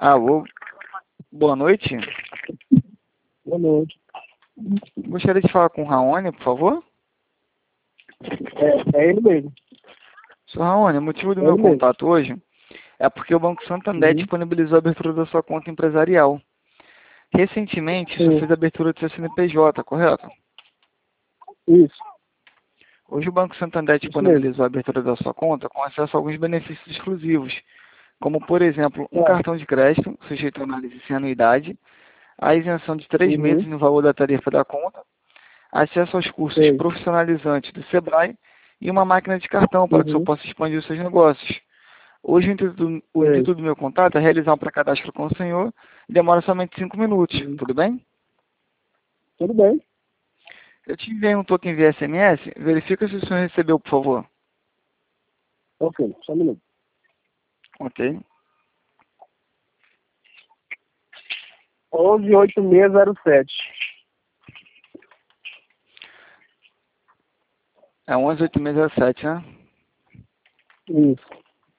Alô, boa noite. Boa noite. Gostaria de falar com o Raoni, por favor. É ele mesmo. Sr. Raoni, o motivo do É meu ele mesmo. contato hoje é porque o Banco Santander disponibilizou a abertura da sua conta empresarial. Recentemente, você Sim, fez a abertura do seu CNPJ, correto? isso. Hoje o Banco Santander Isso mesmo. disponibilizou a abertura da sua conta com acesso a alguns benefícios exclusivos, como, por exemplo, um Ah, cartão de crédito, sujeito a análise sem anuidade, a isenção de 3 meses uhum, no valor da tarifa da conta, acesso aos cursos sei. profissionalizantes do Sebrae e uma máquina de cartão para que o senhor Uhum, possa expandir os seus negócios. Hoje o sei. intuito do meu contato é realizar um pré-cadastro com o senhor e demora somente 5 minutos, Uhum. tudo bem? Tudo bem. Eu te enviei um token via SMS, verifica se o senhor recebeu, por favor. Ok, só um minuto. Ok. 118607. É 118617, né? Isso.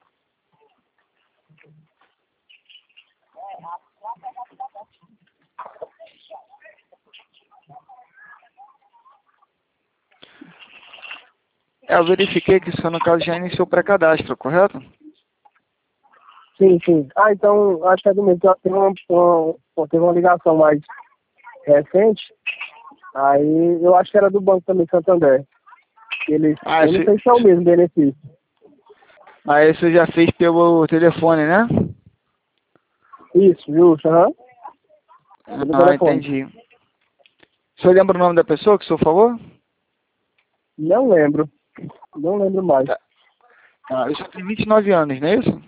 Eu verifiquei que o senhor, no caso, já iniciou o pré-cadastro, correto? Sim, sim. Ah, então, acho que é do mesmo. Teve uma ligação mais recente. Aí, eu acho que era do banco também, Santander. Ah, Eu não sei se é o mesmo benefício. aí você já fez pelo telefone, né? Isso, justo, aham. Pelo Ah, telefone. entendi. O senhor lembra o nome da pessoa, que o senhor falou? Não lembro. Não lembro mais. Tá. Ah, o senhor tem 29 anos, não é isso?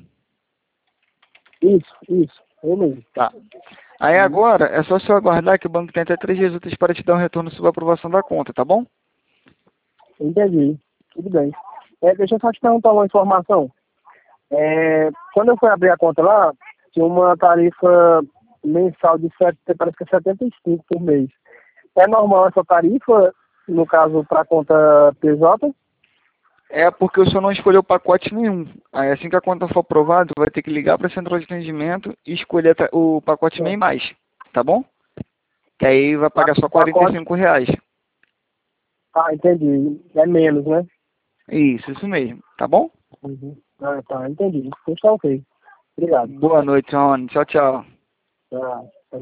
Isso. Eu mesmo. Tá. Aí Uhum. agora é só o senhor aguardar que o banco tem até 3 dias úteis para te dar um retorno sobre a aprovação da conta, tá bom? Entendi. Tudo bem. Deixa eu só te perguntar uma informação. Quando eu fui abrir a conta lá, tinha uma tarifa mensal de parece que é 75 por mês. É normal essa tarifa, no caso, para a conta PJ? É porque o senhor não escolheu pacote nenhum. Aí assim que a conta for aprovada, vai ter que ligar para a central de atendimento e escolher o pacote MEI mais, tá bom? Que aí vai pagar só Pacote. R$ 45. Ah, entendi. É menos, né? Isso mesmo, tá bom? Uhum. Ah, tá, entendi. Então tá ok. Obrigado. Boa noite, Rony. Tchau, tchau. Tá.